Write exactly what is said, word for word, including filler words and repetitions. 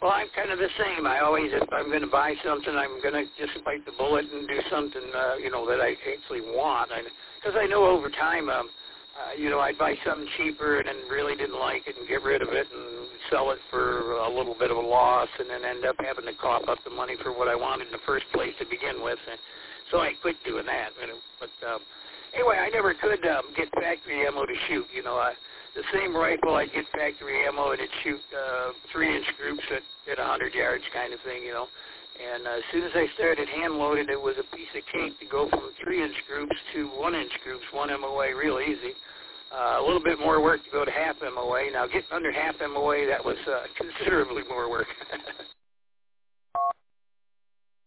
Well, I'm kind of the same. I always, if I'm going to buy something, I'm going to just bite the bullet and do something, uh, you know, that I actually want. Because I, I know over time, um, uh, you know, I'd buy something cheaper and then really didn't like it and get rid of it and sell it for a little bit of a loss and then end up having to cough up the money for what I wanted in the first place to begin with. And so I quit doing that. But um, anyway, I never could um, get factory ammo to shoot. You know, I, the same rifle, I'd get factory ammo and it'd shoot uh, three-inch groups at, at one hundred yards kind of thing, you know. And uh, as soon as I started hand-loaded, it was a piece of cake to go from three-inch groups to one-inch groups, one M O A, real easy. Uh, a little bit more work to go to half M O A. Now, getting under half M O A, that was uh, considerably more work.